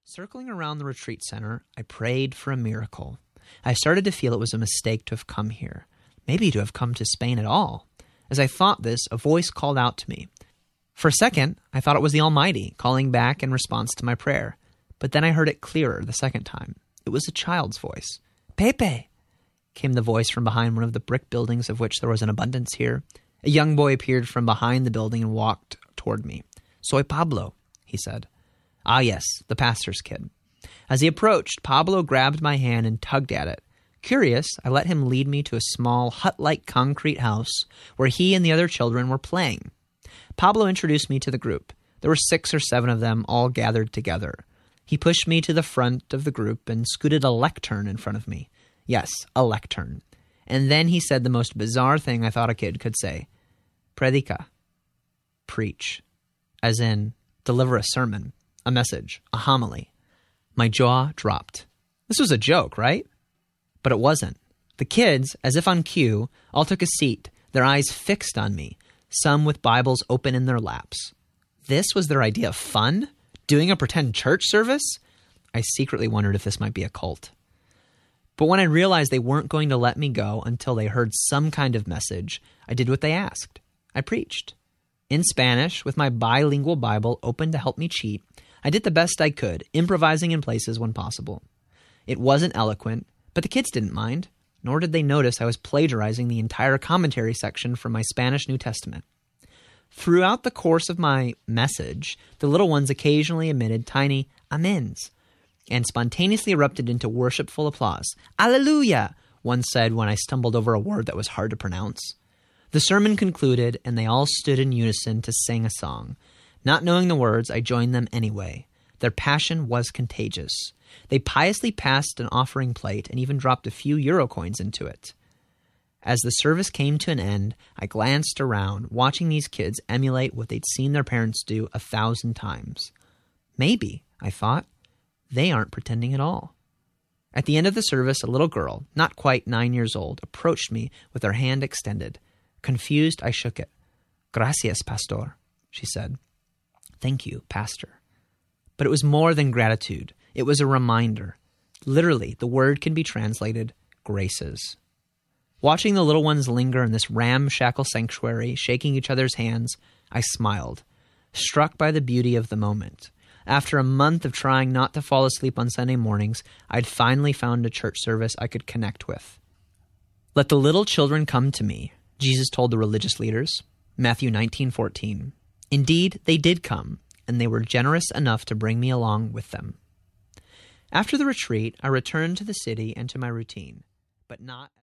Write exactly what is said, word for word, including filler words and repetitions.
Circling around the retreat center, I prayed for a miracle. I started to feel it was a mistake to have come here, maybe to have come to Spain at all. As I thought this, a voice called out to me. For a second, I thought it was the Almighty calling back in response to my prayer, but then I heard it clearer the second time. It was a child's voice. "Pepe!" came the voice from behind one of the brick buildings of which there was an abundance here. A young boy appeared from behind the building and walked toward me. "Soy Pablo," he said. Ah, yes, the pastor's kid. As he approached, Pablo grabbed my hand and tugged at it. Curious, I let him lead me to a small hut-like concrete house where he and the other children were playing. Pablo introduced me to the group. There were six or seven of them all gathered together. He pushed me to the front of the group and scooted a lectern in front of me. Yes, a lectern. And then he said the most bizarre thing I thought a kid could say. Predica. Preach. As in, deliver a sermon, a message, a homily. My jaw dropped. This was a joke, right? But it wasn't. The kids, as if on cue, all took a seat, their eyes fixed on me, some with Bibles open in their laps. This was their idea of fun? Doing a pretend church service? I secretly wondered if this might be a cult. But when I realized they weren't going to let me go until they heard some kind of message, I did what they asked. I preached. In Spanish, with my bilingual Bible open to help me cheat, I did the best I could, improvising in places when possible. It wasn't eloquent, but the kids didn't mind, nor did they notice I was plagiarizing the entire commentary section from my Spanish New Testament. Throughout the course of my message, the little ones occasionally emitted tiny amens and spontaneously erupted into worshipful applause. Alleluia, one said when I stumbled over a word that was hard to pronounce. The sermon concluded, and they all stood in unison to sing a song. Not knowing the words, I joined them anyway. Their passion was contagious. They piously passed an offering plate and even dropped a few euro coins into it. As the service came to an end, I glanced around, watching these kids emulate what they'd seen their parents do a thousand times. Maybe, I thought, they aren't pretending at all. At the end of the service, a little girl, not quite nine years old, approached me with her hand extended. Confused, I shook it. Gracias, pastor, she said. Thank you, pastor. But it was more than gratitude. It was a reminder. Literally, the word can be translated graces. Watching the little ones linger in this ramshackle sanctuary, shaking each other's hands, I smiled, struck by the beauty of the moment. After a month of trying not to fall asleep on Sunday mornings, I'd finally found a church service I could connect with. Let the little children come to me, Jesus told the religious leaders, Matthew nineteen fourteen. Indeed, they did come, and they were generous enough to bring me along with them. After the retreat, I returned to the city and to my routine, but not